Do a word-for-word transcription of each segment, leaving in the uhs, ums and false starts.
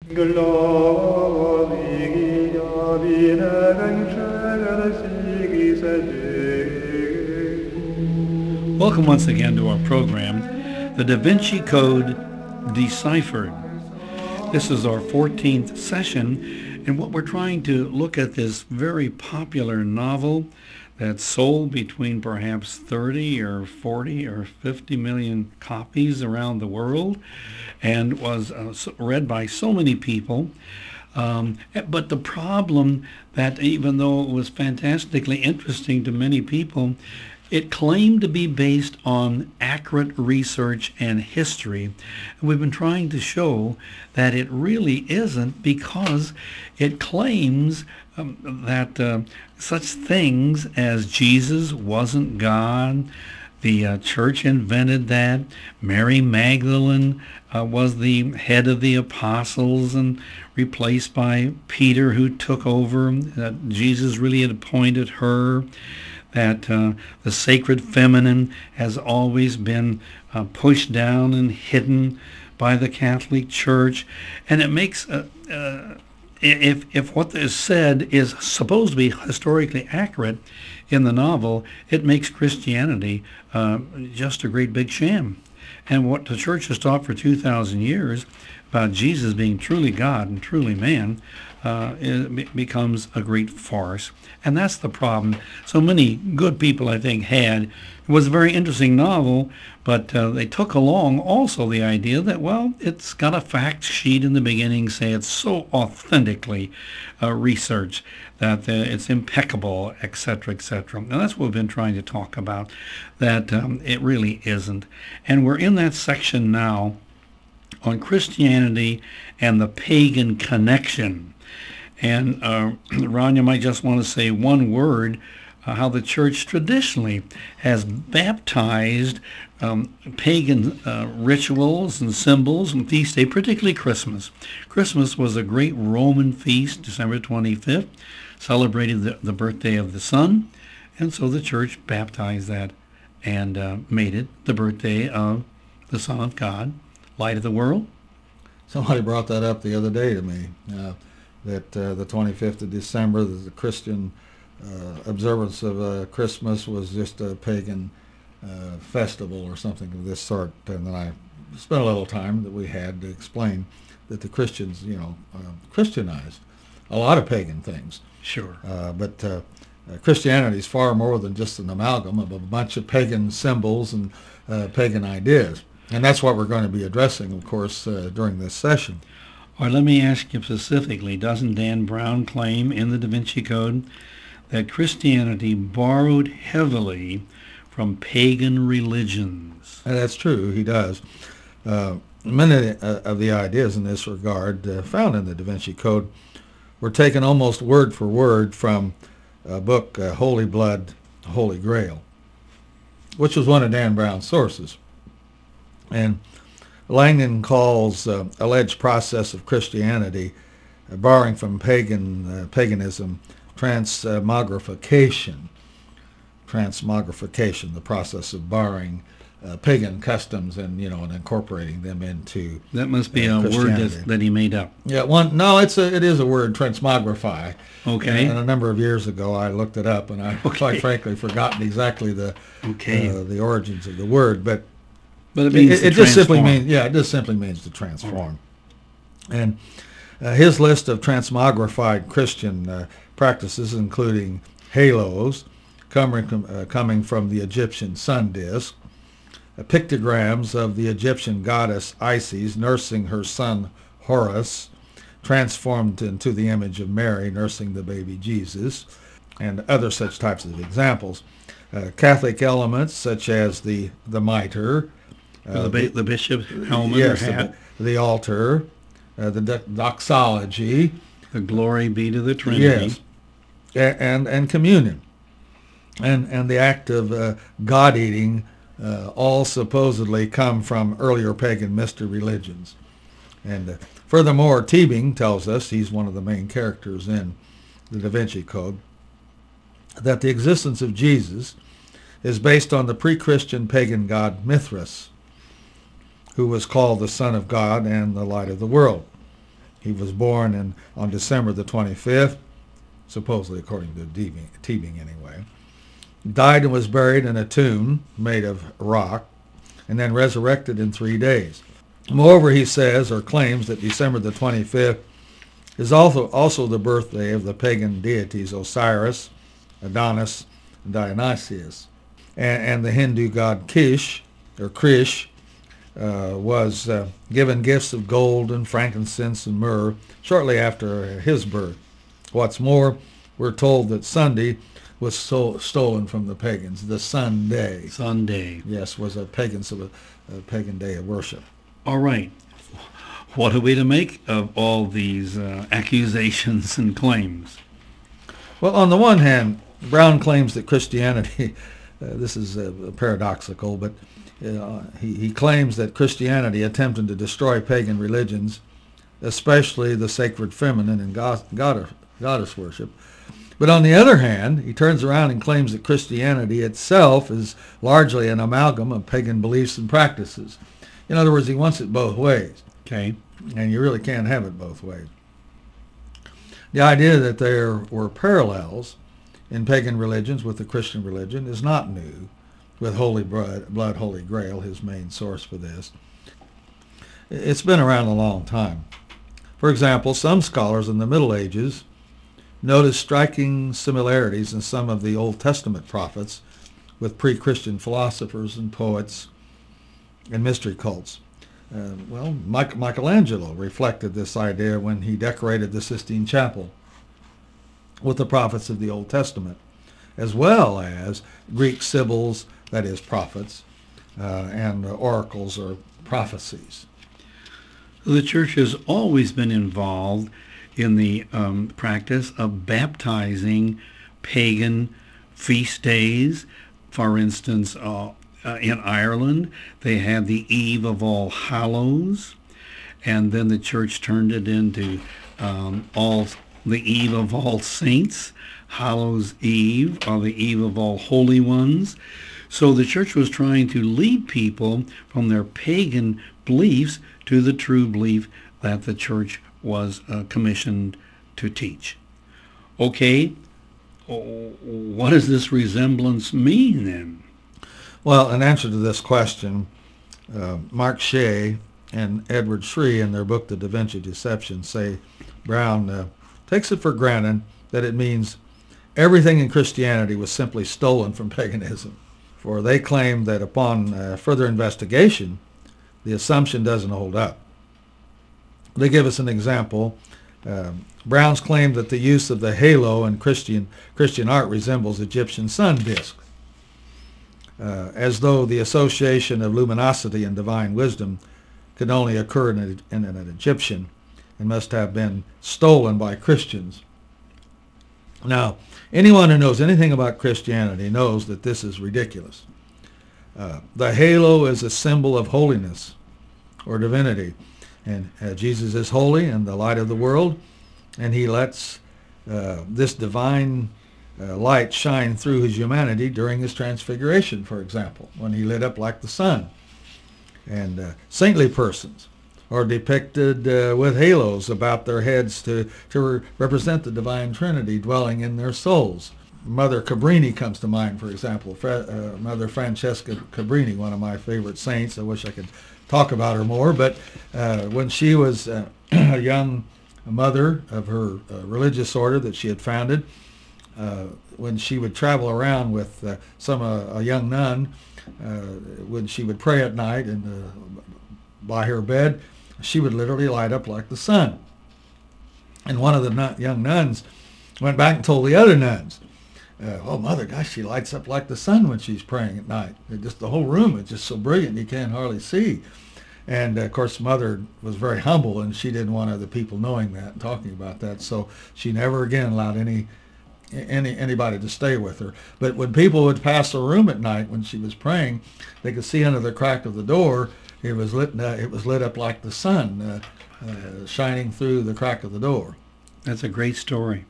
Welcome once again to our program, The Da Vinci Code Deciphered. This is our fourteenth session, and what we're trying to look at this very popular novel that sold between perhaps thirty or forty or fifty million copies around the world and was uh, read by so many people. Um, but the problem that even though it was fantastically interesting to many people, it claimed to be based on accurate research and history. And we've been trying to show that it really isn't, because it claims um, that uh, such things as Jesus wasn't God, the uh, church invented that, Mary Magdalene uh, was the head of the apostles and replaced by Peter, who took over, that Jesus really had appointed her, that uh, the sacred feminine has always been uh, pushed down and hidden by the Catholic Church. And it makes, uh, uh, if, if what is said is supposed to be historically accurate in the novel, it makes Christianity uh, just a great big sham. And what the church has taught for two thousand years about Jesus being truly God and truly man uh, it becomes a great farce. And that's the problem so many good people, I think, had. It was a very interesting novel, but uh, they took along also the idea that, well, it's got a fact sheet in the beginning, say it's so authentically uh, researched that uh, it's impeccable, et cetera, et cetera. And that's what we've been trying to talk about, that um, it really isn't. And we're in that section now on Christianity and the pagan connection. And uh, Ron, you might just want to say one word, uh, how the church traditionally has baptized um, pagan uh, rituals and symbols and feast day, particularly Christmas. Christmas was a great Roman feast, December twenty-fifth, celebrated the, the birthday of the Son, and so the church baptized that and uh, made it the birthday of the Son of God, light of the world. Somebody brought that up the other day to me. Uh, that uh, the twenty-fifth of December, the Christian uh, observance of uh, Christmas was just a pagan uh, festival or something of this sort. And then I spent a little time that we had to explain that the Christians, you know, uh, Christianized a lot of pagan things. Sure. Uh, but uh, uh, Christianity is far more than just an amalgam of a bunch of pagan symbols and uh, pagan ideas. And that's what we're going to be addressing, of course, uh, during this session. Or let me ask you specifically, doesn't Dan Brown claim in the Da Vinci Code that Christianity borrowed heavily from pagan religions? And that's true, he does. Uh, many of the ideas in this regard uh, found in the Da Vinci Code were taken almost word for word from a book, uh, Holy Blood, Holy Grail, which was one of Dan Brown's sources. And Langdon calls uh, alleged process of Christianity, uh, borrowing from pagan uh, paganism, transmogrification. Transmogrification, the process of borrowing uh, pagan customs and you know and incorporating them into that must be uh, a word that, that he made up. Yeah, one no, it's a it is a word, transmogrify. Okay. And a number of years ago, I looked it up, and I okay. quite frankly forgotten exactly the okay. uh, the origins of the word, but. But it means it, it to just simply transform. means yeah, it just simply means to transform. And uh, his list of transmogrified Christian uh, practices, including halos, coming from, uh, coming from the Egyptian sun disk, uh, pictograms of the Egyptian goddess Isis nursing her son Horus, transformed into the image of Mary nursing the baby Jesus, and other such types of examples. Uh, Catholic elements such as the the mitre, Uh, the, the bishop's helmet yes, or hat. The, the altar, uh, the do- doxology. The glory be to the Trinity. Yes. And, and communion. And, and the act of uh, God-eating uh, all supposedly come from earlier pagan mystery religions. And uh, furthermore, Teebing tells us, he's one of the main characters in the Da Vinci Code, that the existence of Jesus is based on the pre-Christian pagan god Mithras, who was called the Son of God and the Light of the World. He was born in, on December the twenty-fifth, supposedly according to Teebing, Teebing anyway. Died and was buried in a tomb made of rock, and then resurrected in three days. Moreover, he says or claims that December the twenty-fifth is also, also the birthday of the pagan deities Osiris, Adonis, and Dionysius. And, and the Hindu god Kish, or Krish, uh, was uh, given gifts of gold and frankincense and myrrh shortly after his birth. What's more, we're told that Sunday was so, stolen from the pagans. The Sunday. Sunday. Yes, was a pagan, so a, a pagan day of worship. All right. What are we to make of all these uh, accusations and claims? Well, on the one hand, Brown claims that Christianity, uh, this is uh, paradoxical, but uh, he, he claims that Christianity attempted to destroy pagan religions, especially the sacred feminine and god, god, goddess worship. But on the other hand, he turns around and claims that Christianity itself is largely an amalgam of pagan beliefs and practices. In other words, he wants it both ways. Okay. And you really can't have it both ways. The idea that there were parallels in pagan religions with the Christian religion is not new, with Holy Blood, Blood Holy Grail, his main source for this. It's been around a long time. For example, some scholars in the Middle Ages noticed striking similarities in some of the Old Testament prophets with pre-Christian philosophers and poets and mystery cults. Uh, well, Mike, Michelangelo reflected this idea when he decorated the Sistine Chapel with the prophets of the Old Testament, as well as Greek sibyls, that is prophets, uh, and uh, oracles or prophecies. The church has always been involved in the um, practice of baptizing pagan feast days. For instance, uh, uh, in Ireland, they had the Eve of All Hallows, and then the church turned it into um, all the Eve of All Saints, Hallows Eve, or the Eve of All Holy Ones. So the church was trying to lead people from their pagan beliefs to the true belief that the church was uh, commissioned to teach. Okay, what does this resemblance mean then? Well, in answer to this question, uh, Mark Shea and Edward Shree in their book, The Da Vinci Deception, say Brown uh, takes it for granted that it means everything in Christianity was simply stolen from paganism. For they claim that upon uh, further investigation, the assumption doesn't hold up. They give us an example. Um, Brown's claim that the use of the halo in Christian Christian art resembles Egyptian sun disk, uh, as though the association of luminosity and divine wisdom could only occur in, a, in an Egyptian and must have been stolen by Christians. Now, anyone who knows anything about Christianity knows that this is ridiculous. Uh, the halo is a symbol of holiness or divinity. And uh, Jesus is holy and the light of the world, and he lets uh, this divine uh, light shine through his humanity during his transfiguration, for example, when he lit up like the sun. And uh, saintly persons are depicted uh, with halos about their heads to, to re- represent the divine Trinity dwelling in their souls. Mother Cabrini comes to mind, for example, Fra- uh, Mother Francesca Cabrini, one of my favorite saints. I wish I could talk about her more, but uh, when she was uh, a young mother of her uh, religious order that she had founded, uh, when she would travel around with uh, some uh, a young nun, uh, when she would pray at night and uh, by her bed, she would literally light up like the sun. And one of the nun- young nuns went back and told the other nuns, Uh, oh, Mother, gosh, she lights up like the sun when she's praying at night. It just the whole room is just so brilliant you can't hardly see. And, uh, of course, Mother was very humble, and she didn't want other people knowing that and talking about that. So she never again allowed any any anybody to stay with her. But when people would pass the room at night when she was praying, they could see under the crack of the door it was lit, uh, it was lit up like the sun, uh, uh, shining through the crack of the door. That's a great story.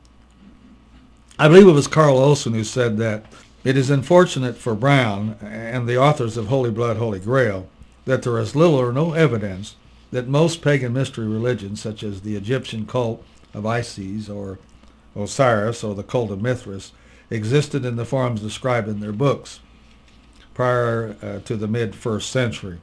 I believe it was Carl Olson who said that it is unfortunate for Brown and the authors of Holy Blood, Holy Grail that there is little or no evidence that most pagan mystery religions, such as the Egyptian cult of Isis or Osiris or the cult of Mithras, existed in the forms described in their books prior uh, to the mid-first century.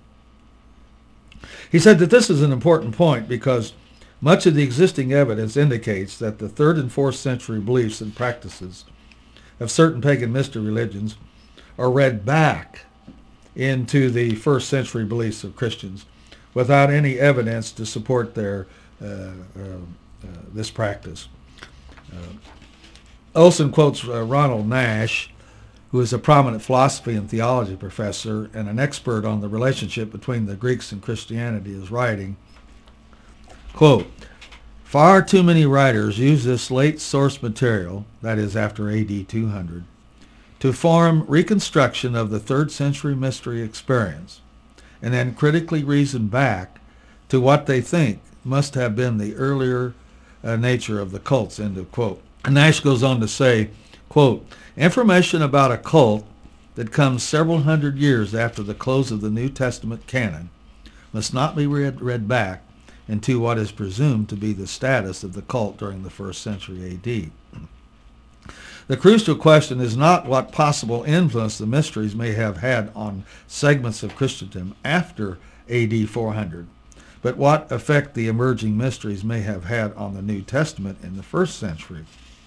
He said that this is an important point because much of the existing evidence indicates that the third and fourth century beliefs and practices of certain pagan mystery religions are read back into the first century beliefs of Christians without any evidence to support their uh, uh, uh, this practice. Uh, Olson quotes uh, Ronald Nash, who is a prominent philosophy and theology professor and an expert on the relationship between the Greeks and Christianity, as writing, quote, "Far too many writers use this late source material, that is after A D two hundred, to form reconstruction of the third century mystery experience, and then critically reason back to what they think must have been the earlier uh, nature of the cults," end of quote. And Nash goes on to say, quote, "Information about a cult that comes several hundred years after the close of the New Testament canon must not be read, read back into what is presumed to be the status of the cult during the first century A D. The crucial question is not what possible influence the mysteries may have had on segments of Christendom after A D four hundred, but what effect the emerging mysteries may have had on the New Testament in the first century."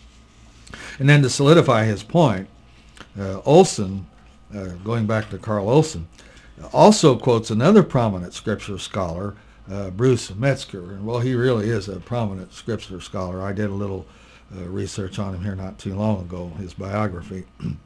And then to solidify his point, uh, Olson, uh, going back to Carl Olson, also quotes another prominent scripture scholar, uh, Bruce Metzger. And well, he really is a prominent scripture scholar. I did a little uh, research on him here not too long ago, his biography,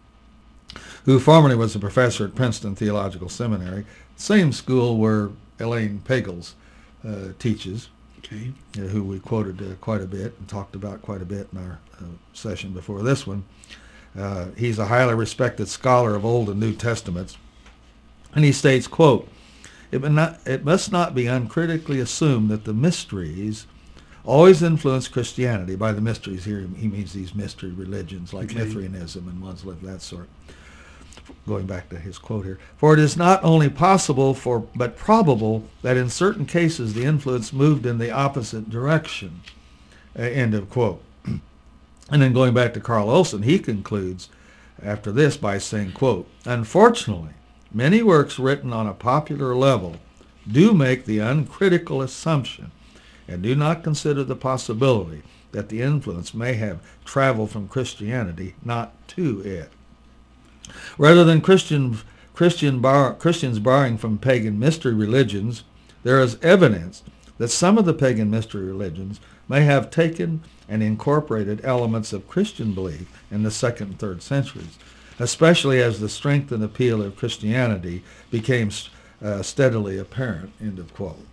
who formerly was a professor at Princeton Theological Seminary, same school where Elaine Pagels uh, teaches. Okay. Uh, who we quoted uh, quite a bit and talked about quite a bit in our uh, session before this one. Uh, he's a highly respected scholar of Old and New Testaments. And he states, quote, it, not, it must not be uncritically assumed that the mysteries always influence Christianity." By the mysteries here, he means these mystery religions like okay. Mithraism and ones like that sort. Going back to his quote here, "For it is not only possible for but probable that in certain cases the influence moved in the opposite direction." Uh, end of quote. And then going back to Carl Olson, he concludes after this by saying, quote, "Unfortunately, many works written on a popular level do make the uncritical assumption and do not consider the possibility that the influence may have traveled from Christianity, not to it. Rather than Christian, Christian bar, Christians borrowing from pagan mystery religions, there is evidence that some of the pagan mystery religions may have taken and incorporated elements of Christian belief in the second and third centuries, especially as the strength and appeal of Christianity became uh, steadily apparent," end of quote.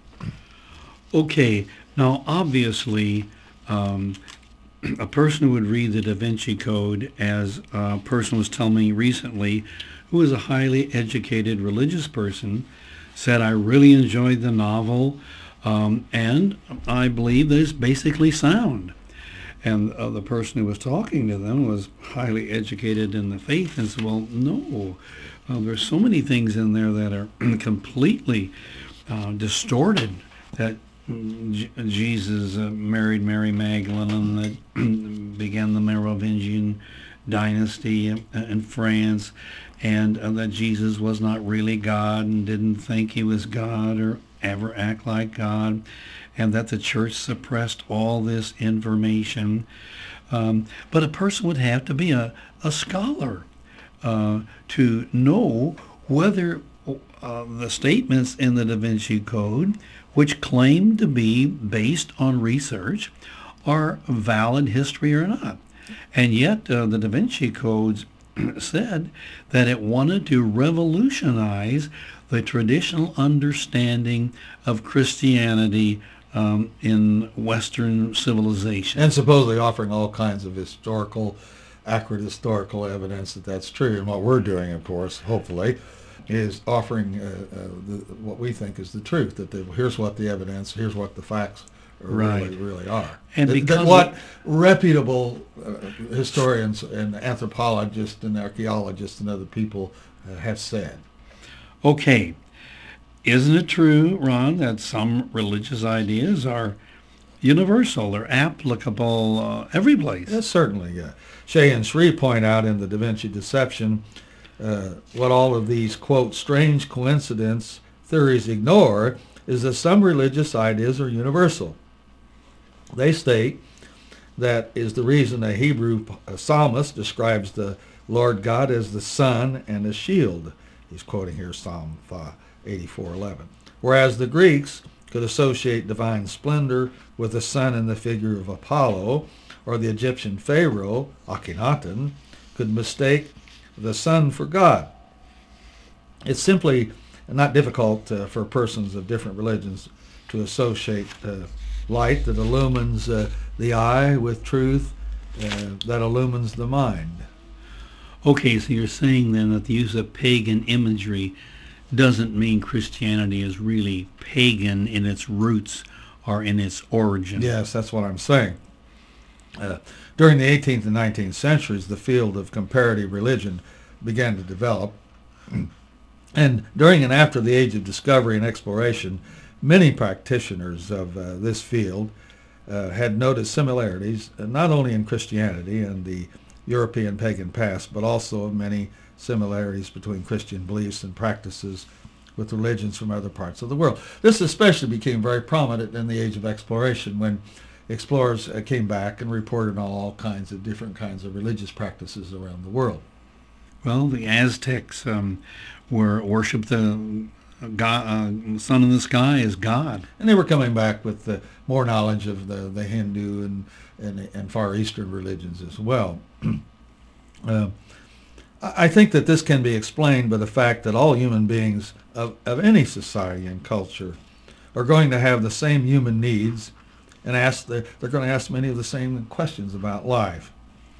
Okay, now obviously um, a person who would read the Da Vinci Code, as a person was telling me recently, who is a highly educated religious person, said, "I really enjoyed the novel, um, and I believe that it's basically sound." And uh, the person who was talking to them was highly educated in the faith and said, "Well, no, uh, there's so many things in there that are completely uh, distorted, that J- Jesus uh, married Mary Magdalene, that began the Merovingian dynasty in, in France, and uh, that Jesus was not really God and didn't think he was God or ever act like God, and that the church suppressed all this information." Um, but a person would have to be a, a scholar uh, to know whether uh, the statements in the Da Vinci Code, which claim to be based on research, are valid history or not. And yet uh, the Da Vinci Codes said that it wanted to revolutionize the traditional understanding of Christianity um, in Western civilization. And supposedly offering all kinds of historical, accurate historical evidence that that's true. And what we're doing, of course, hopefully, is offering uh, uh, the, what we think is the truth, that the, here's what the evidence, here's what the facts right. really, really are. And that, because that what reputable uh, historians and anthropologists and archaeologists and other people uh, have said. Okay. Isn't it true, Ron, that some religious ideas are universal? They're applicable uh, every place. Yes, certainly. Uh, Shea and Sri point out in the Da Vinci Deception uh, what all of these, quote, strange coincidence theories ignore is that some religious ideas are universal. They state that is the reason a Hebrew psalmist describes the Lord God as the sun and a shield. He's quoting here Psalm eighty-four eleven. Whereas the Greeks could associate divine splendor with the sun in the figure of Apollo, or the Egyptian pharaoh, Akhenaten, could mistake the sun for God. It's simply not difficult uh, for persons of different religions to associate uh, light that illumines uh, the eye with truth uh, that illumines the mind. Okay, so you're saying then that the use of pagan imagery doesn't mean Christianity is really pagan in its roots or in its origin. Yes, that's what I'm saying. Uh, during the eighteenth and nineteenth centuries, the field of comparative religion began to develop. And during and after the age of discovery and exploration, many practitioners of uh, this field uh, had noticed similarities, uh, not only in Christianity and the European pagan past, but also many similarities between Christian beliefs and practices with religions from other parts of the world. This especially became very prominent in the age of exploration, when explorers uh, came back and reported on all kinds of different kinds of religious practices around the world. Well, the Aztecs um, were worshipped the God, uh, sun in the sky as God. And they were coming back with uh, more knowledge of the, the Hindu and, and, and Far Eastern religions as well. uh, I think that this can be explained by the fact that all human beings of, of any society and culture are going to have the same human needs, and ask the, they're going to ask many of the same questions about life.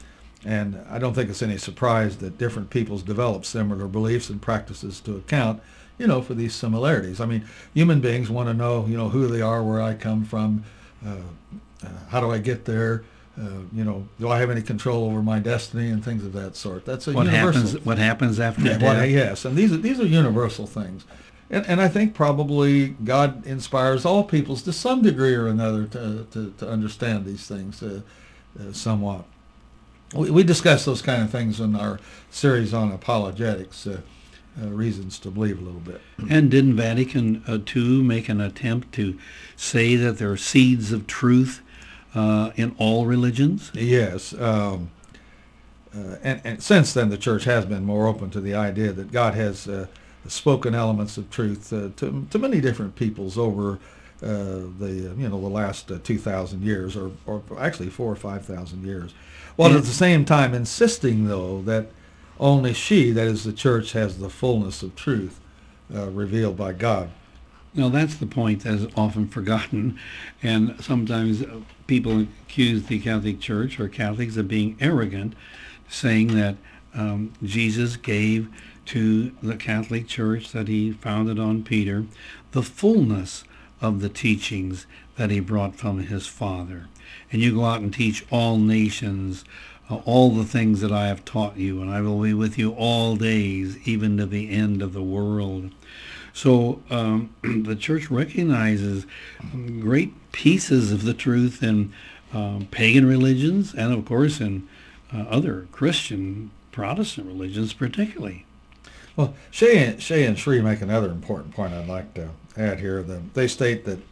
And I don't think it's any surprise that different peoples develop similar beliefs and practices to account, you know, for these similarities. I mean, human beings want to know, you know, who they are, where I come from, uh, uh, how do I get there, uh, you know, do I have any control over my destiny, and things of that sort. That's a what universal. happens? What happens after Yeah, death? well, yes, and these are these are universal things. And, and I think probably God inspires all peoples to some degree or another to, to, to understand these things uh, uh, somewhat. We, we discussed those kind of things in our series on apologetics, uh, uh, reasons to believe a little bit. And didn't Vatican uh, two make an attempt to say that there are seeds of truth uh, in all religions? Yes. Um, uh, and, and since then, the church has been more open to the idea that God has uh, spoken elements of truth uh, to, to many different peoples over uh, the you know the last uh, two thousand years, or, or actually four or five thousand years, while at the same time insisting, though, that only she, that is the church, has the fullness of truth uh, revealed by God. Now, that's the point that is often forgotten, and sometimes uh, people accuse the Catholic Church or Catholics of being arrogant, saying that um, Jesus gave to the Catholic Church that he founded on Peter the fullness of the teachings that he brought from his Father. And you go out and teach all nations uh, all the things that I have taught you, and I will be with you all days, even to the end of the world. So um, the church recognizes great pieces of the truth in um, pagan religions, and of course in uh, other Christian Protestant religions particularly. Well, Shea and, Shea and Sri make another important point I'd like to add here. The, they state that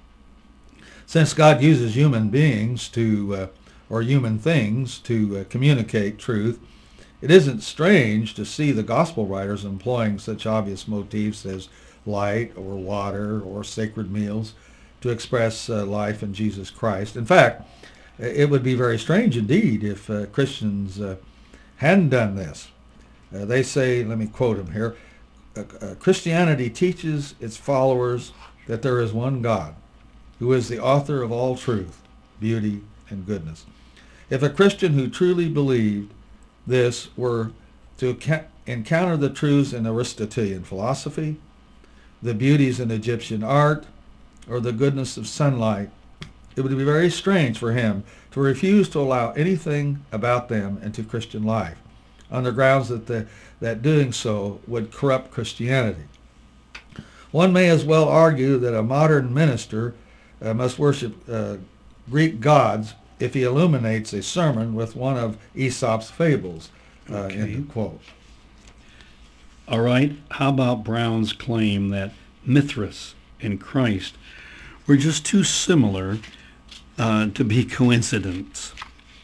since God uses human beings to, uh, or human things to uh, communicate truth, it isn't strange to see the gospel writers employing such obvious motifs as light or water or sacred meals to express uh, life in Jesus Christ. In fact, it would be very strange indeed if uh, Christians uh, hadn't done this. Uh, they say, let me quote him here, uh, uh, Christianity teaches its followers that there is one God who is the author of all truth, beauty, and goodness. If a Christian who truly believed this were to ca- encounter the truths in Aristotelian philosophy, the beauties in Egyptian art, or the goodness of sunlight, it would be very strange for him to refuse to allow anything about them into Christian life, on the grounds that the, that doing so would corrupt Christianity. One may as well argue that a modern minister uh, must worship uh, Greek gods if he illuminates a sermon with one of Aesop's fables. Uh, Okay. End of quote. All right. How about Brown's claim that Mithras and Christ were just too similar uh, to be coincidence?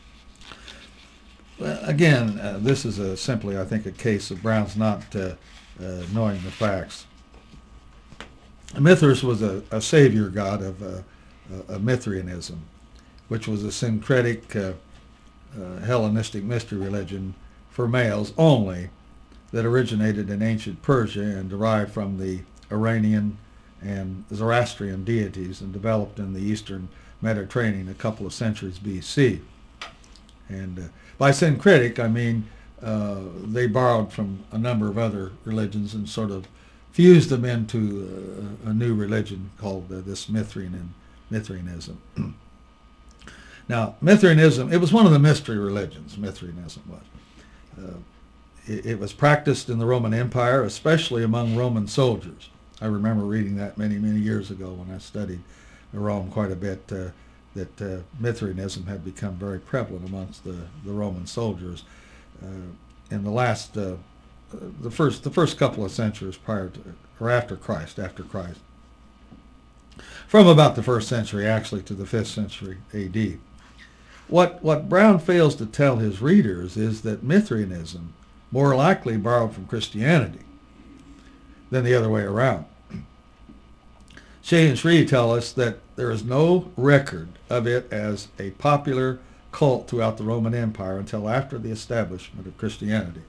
Well, again, uh, this is a, simply, I think, a case of Brown's not uh, uh, knowing the facts. Mithras was a, a savior god of, uh, of Mithrianism, which was a syncretic uh, uh, Hellenistic mystery religion for males only that originated in ancient Persia and derived from the Iranian and Zoroastrian deities and developed in the eastern Mediterranean a couple of centuries B C. And uh, by syncretic, I mean uh, they borrowed from a number of other religions and sort of fused them into uh, a new religion called uh, this Mithrian Mithrianism. Now, Mithrianism, it was one of the mystery religions, Mithrianism was. Uh, it, it was practiced in the Roman Empire, especially among Roman soldiers. I remember reading that many, many years ago when I studied Rome quite a bit, uh, that uh, Mithrianism had become very prevalent amongst the, the Roman soldiers uh, in the last, uh, the first the first couple of centuries prior to, or after Christ, after Christ. From about the first century, actually, to the fifth century A D. What, what Brown fails to tell his readers is that Mithrianism more likely borrowed from Christianity than the other way around. Shea and Shree tell us that there is no record of it as a popular cult throughout the Roman Empire until after the establishment of Christianity.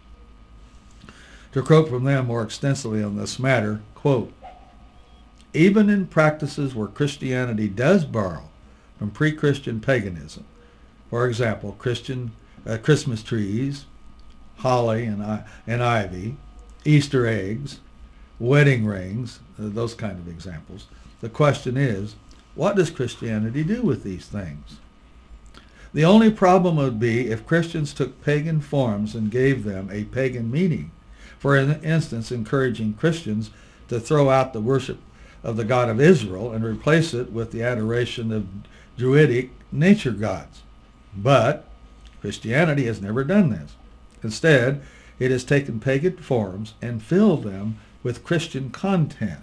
To quote from them more extensively on this matter, quote, even in practices where Christianity does borrow from pre-Christian paganism, for example, Christian uh, Christmas trees, holly and, uh, and ivy, Easter eggs, wedding rings, uh, those kind of examples. The question is, what does Christianity do with these things? The only problem would be if Christians took pagan forms and gave them a pagan meaning. For instance, encouraging Christians to throw out the worship of the God of Israel and replace it with the adoration of Druidic nature gods. But Christianity has never done this. Instead, it has taken pagan forms and filled them with Christian content.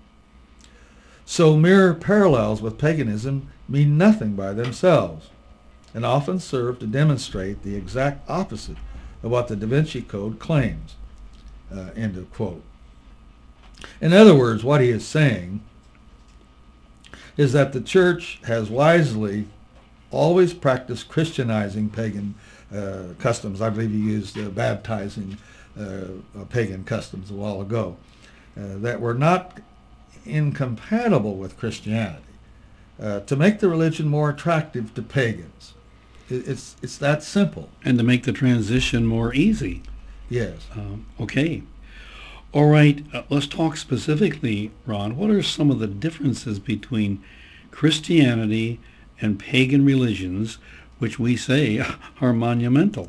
So mere parallels with paganism mean nothing by themselves and often serve to demonstrate the exact opposite of what the Da Vinci Code claims. Uh, end of quote. In other words, what he is saying is that the church has wisely always practiced Christianizing pagan uh, customs. I believe he used uh, baptizing uh, pagan customs a while ago uh, that were not incompatible with Christianity uh, to make the religion more attractive to pagans. It, it's, it's that simple. And to make the transition more easy. Yes. Um, okay. All right. Uh, let's talk specifically, Ron. What are some of the differences between Christianity and pagan religions, which we say are monumental?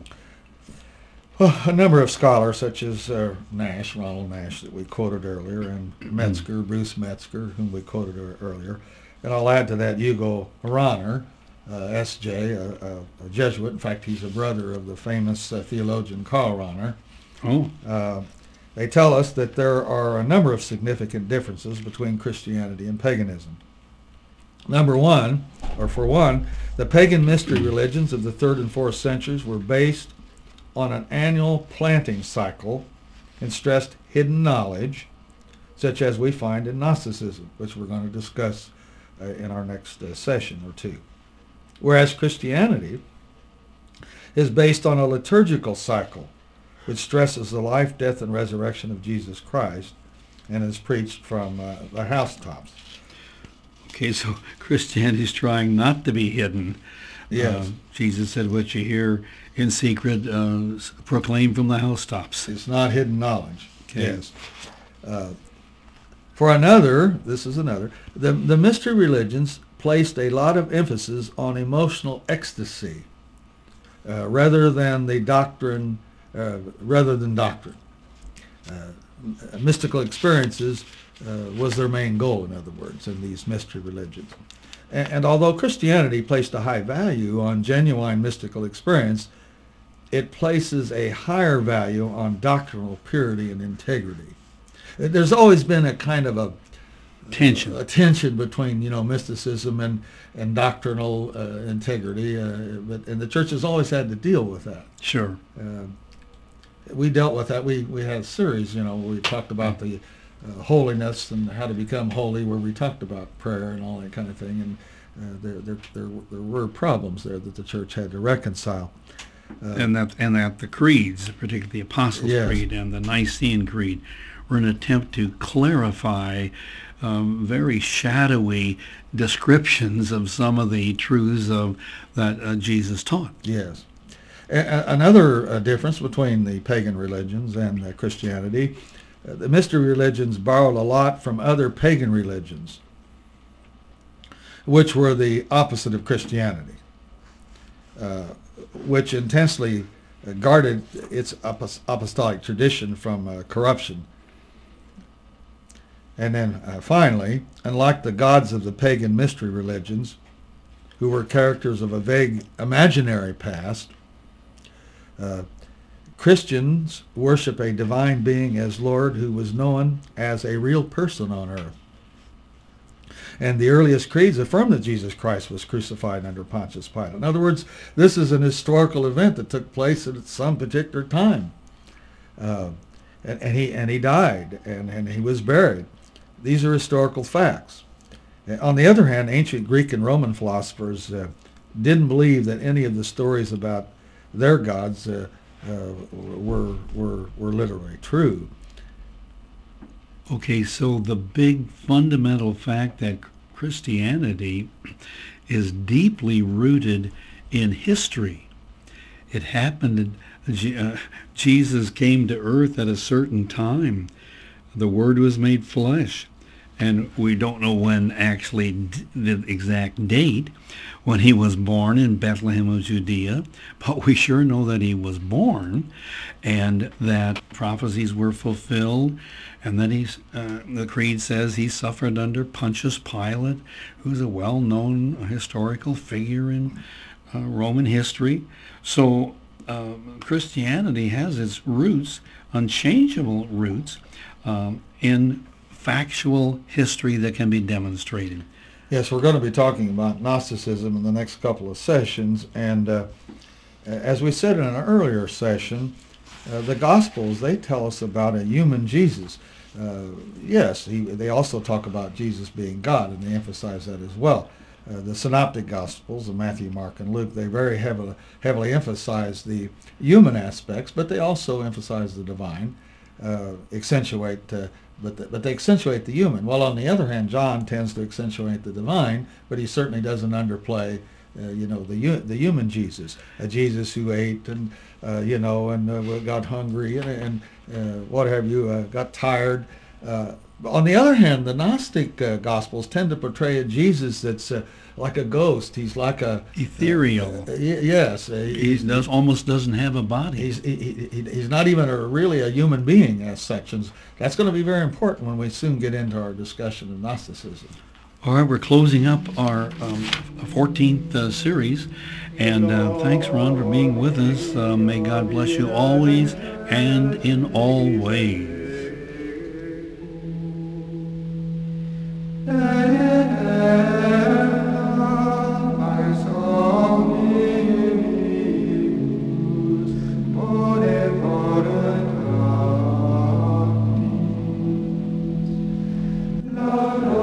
Well, a number of scholars, such as uh, Nash, Ronald Nash, that we quoted earlier, and Metzger, Bruce Metzger, whom we quoted earlier, and I'll add to that Hugo Rahner, uh, S J, a, a, a Jesuit. In fact, he's a brother of the famous uh, theologian Karl Rahner. Oh. Uh, they tell us that there are a number of significant differences between Christianity and paganism. Number one, or for one, the pagan mystery religions of the third and fourth centuries were based on an annual planting cycle and stressed hidden knowledge, such as we find in Gnosticism, which we're going to discuss uh, in our next uh, session or two. Whereas Christianity is based on a liturgical cycle, which stresses the life, death, and resurrection of Jesus Christ and is preached from uh, the housetops. Okay, so Christianity is trying not to be hidden. Yes. Uh, Jesus said, what you hear in secret, uh, proclaim from the housetops. It's not hidden knowledge. Okay. Yes. Uh, for another, this is another, the, the mystery religions placed a lot of emphasis on emotional ecstasy uh, rather than the doctrine, uh, rather than doctrine. Uh, mystical experiences uh, was their main goal, in other words, in these mystery religions. And, and although Christianity placed a high value on genuine mystical experience, it places a higher value on doctrinal purity and integrity. There's always been a kind of a Tension. a tension between, you know, mysticism and and doctrinal uh, integrity, uh, but and the church has always had to deal with that. Sure. Uh, we dealt with that. We we had a series, you know, where we talked about the uh, holiness and how to become holy, where we talked about prayer and all that kind of thing, and uh, there, there there there were problems there that the church had to reconcile. Uh, and that and that the creeds, particularly the Apostles' Yes. Creed and the Nicene Creed, were an attempt to clarify um, very shadowy descriptions of some of the truths of that uh, Jesus taught. Yes. A- a- another uh, difference between the pagan religions and uh, Christianity, uh, the mystery religions borrowed a lot from other pagan religions, which were the opposite of Christianity, uh, which intensely uh, guarded its apos- apostolic tradition from uh, corruption. And then uh, finally, unlike the gods of the pagan mystery religions, who were characters of a vague imaginary past, uh, Christians worship a divine being as Lord who was known as a real person on earth. And the earliest creeds affirm that Jesus Christ was crucified under Pontius Pilate. In other words, this is an historical event that took place at some particular time. Uh, and, and, he, and he died, and, and he was buried. These are historical facts. On the other hand, ancient Greek and Roman philosophers uh, didn't believe that any of the stories about their gods uh, uh, were, were, were literally true. Okay, so the big fundamental fact that Christianity is deeply rooted in history. It happened, uh, Jesus came to earth at a certain time. The Word was made flesh. And we don't know when actually d- the exact date when he was born in Bethlehem of Judea, but we sure know that he was born and that prophecies were fulfilled, and that he's, uh, the creed says he suffered under Pontius Pilate, who's a well-known historical figure in uh, Roman history. So uh, Christianity has its roots, unchangeable roots, um, in factual history that can be demonstrated. Yes, we're going to be talking about Gnosticism in the next couple of sessions, and uh, as we said in an earlier session, uh, the Gospels, they tell us about a human Jesus. Uh, yes, he, they also talk about Jesus being God, and they emphasize that as well. Uh, the Synoptic Gospels of Matthew, Mark, and Luke, they very heavily, heavily emphasize the human aspects, but they also emphasize the divine, uh, accentuate uh, But, the, but they accentuate the human. Well, on the other hand, John tends to accentuate the divine, but he certainly doesn't underplay, uh, you know, the the human Jesus, a Jesus who ate and, uh, you know, and uh, got hungry and, and uh, what have you, uh, got tired. Uh, on the other hand, the Gnostic uh, Gospels tend to portray a Jesus that's uh, like a ghost. He's like a ethereal. Uh, y- yes, uh, he does almost doesn't have a body. He's he, he, he's not even a, really a human being as such. And that's going to be very important when we soon get into our discussion of Gnosticism. All right, we're closing up our um, fourteenth uh, series, and uh, thanks, Ron, for being with us. Uh, may God bless you always and in all ways. Lord,